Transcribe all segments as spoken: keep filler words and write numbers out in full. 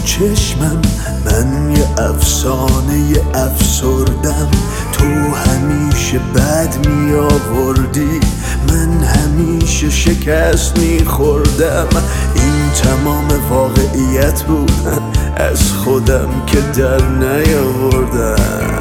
چشمم من یه افسانه یه افسردم. تو همیشه بد می آوردی، من همیشه شکست می خوردم. این تمام واقعیت بود، از خودم که در نیاوردم.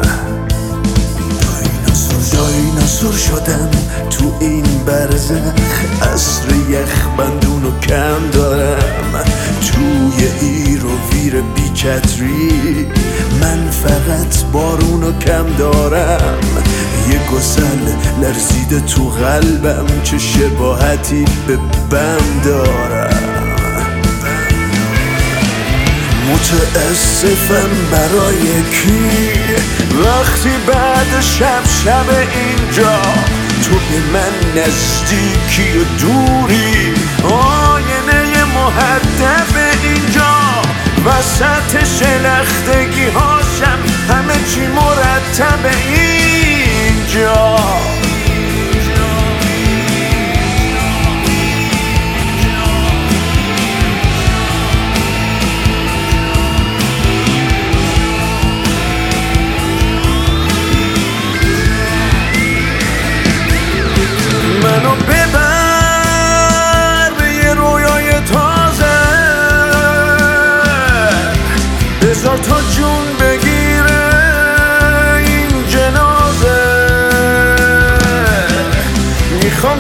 دایناسور شدم تو این برزخ، عصر یخ بندونو کم دارم. توی هیر و ویر بیچتری من فقط بارونو کم دارم. یه گسل لرزیده تو قلبم، چه شباهتی به بم دارم. متاسفم برای کی وقتی بعد شب شب اینجا تو به من نزدیکی و دوری. آینه محدب اینجا وسط شلختگی هاشم، همه چی مرتب اینجا. منو ببر به یه رویای تازه، بذار تا جون بگیره این جنازه. میخوام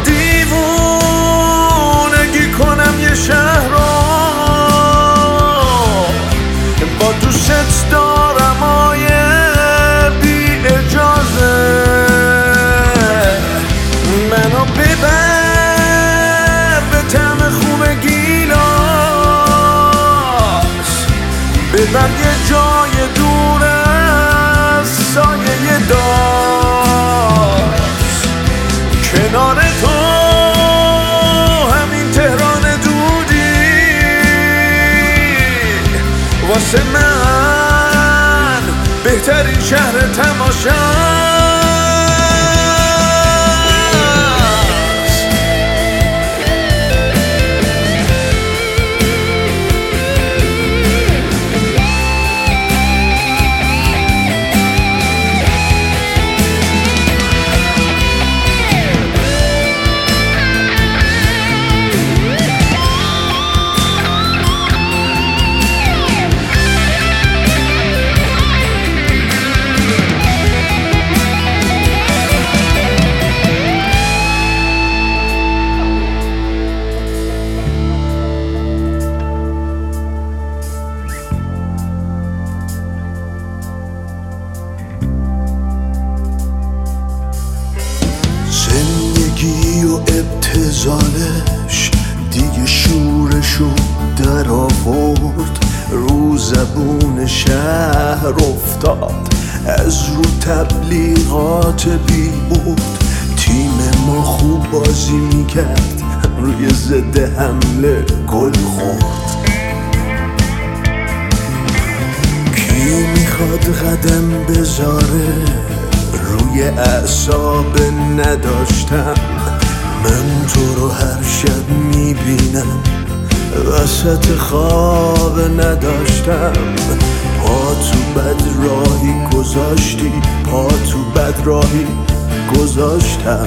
دیوونگی کنم یه شهر رو، با دوست دارم آیه بی اجازه. منو ببر به طعم خوب گیلاس، ببر یه جای دور از سایه داست. کنار تو همین تهران دودی واسه من بهترین شهر تماشا. زندگی و ابتذالش دیگه شورشو در آورد، رو زبون شهر افتاد، از رو تبلیغات بی بود. تیم ما خوب بازی میکرد، روی ضد حمله گل خورد. کی میخواد قدم بذاره روی اعصاب نداشتم. من تو رو هر شب میبینم، وسط خواب نداشتم. پا تو بد راهی گذاشتی، پا تو بد راهی گذاشتم.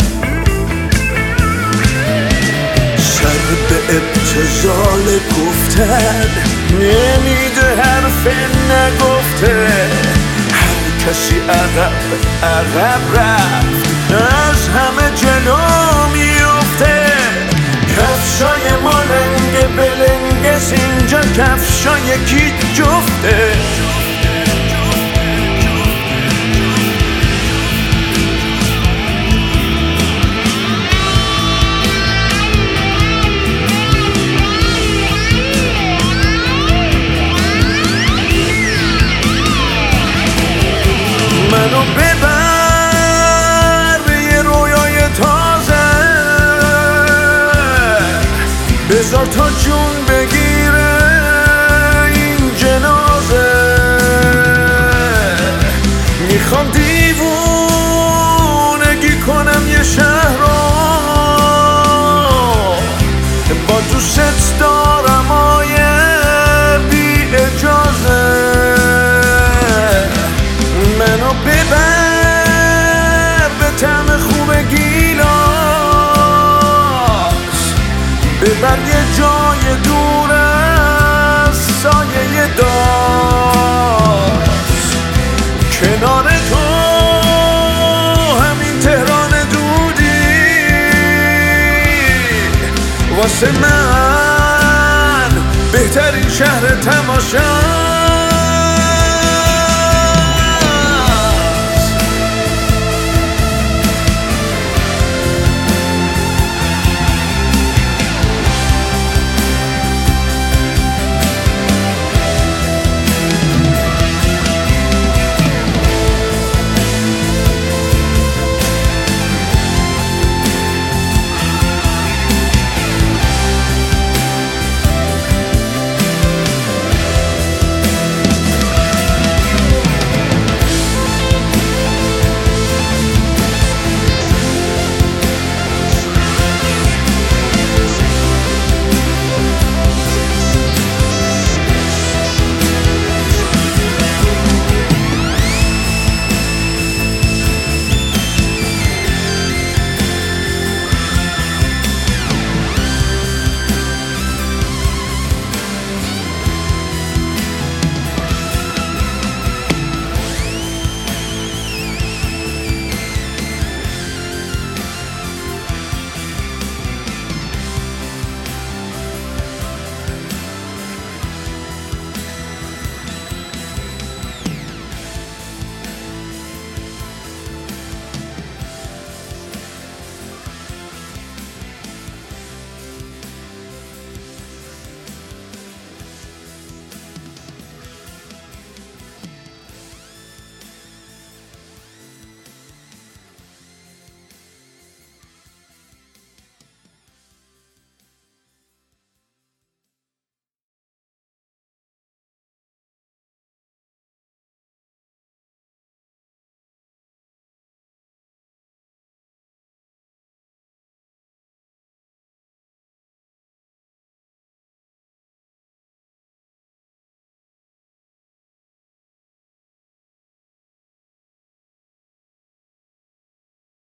سر به ابتذال گفتن نمیده، حرف نگفته. کسی عقب عقب رفت، از همه جلو میفته. کفشای ما لنگ بلنگس، اینجا کفشای کی جفته. منو ببر به یه رویای تازه، بذار تا جون بگیره این جنازه. میخوام دیوونگی کنم یه شهر رو، با دوست دارم آیه بی منو ببر به طعم خوب گیلاس، ببر یه جای دور از سایه داس. کنار تو همین تهران دودی واسه من بهترین شهر تماشا.